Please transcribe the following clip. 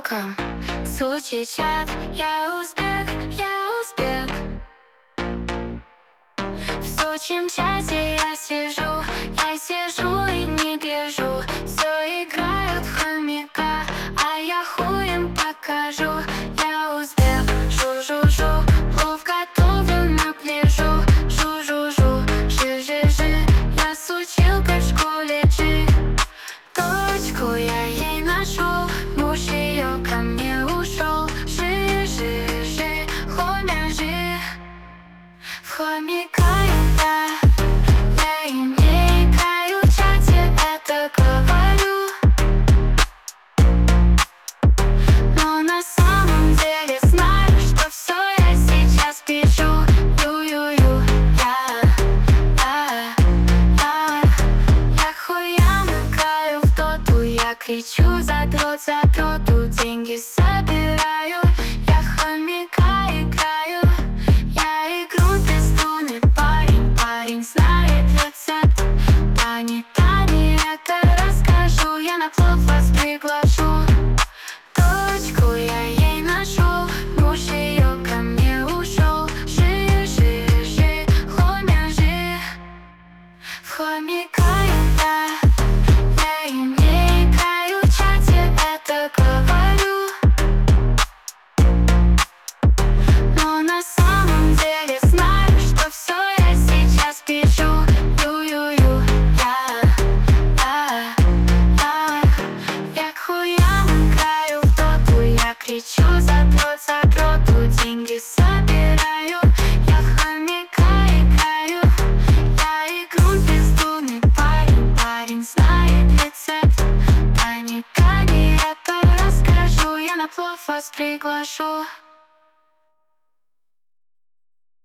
welcome. Случай чат, я узбек. В сучьем чате я сижу и не гляжу. Все играют в хомяка, а я хуем покажу. Я узбек, жу-жу-жу, плов готовлю на пляжу. Жу-жу-жу, жи-жи-жи, я сучилка в школе G. Точку я ей нашел, муж ее ко мне ушел. Жи-жи-жи, хомя жи. В хомяка я им не играю в чате, это говорю. Но на самом деле знаю, что все я сейчас пишу. Ю-ю-ю, я хуям играю в доту. Я кричу задроту, деньги собираю. Я в хомяка играю, я игру бездумный парень знает рецепт. Тани, это расскажу, я на плов вас приглашу. Точку я ей нашел, муж ее ко мне ушел. Жи-жи-жи, хомя жи. В хомяка я им не играю в чате, это говорю. Но на самом деле знаю, что все я сейчас пишу. Ю-ю-ю, я к хуям играю в доту. Я кричу задроту, деньги собираю. Я в хомяка играю, я игру бездумный парень знает рецепт. Тани, это расскажу, я на плов вас приглашу.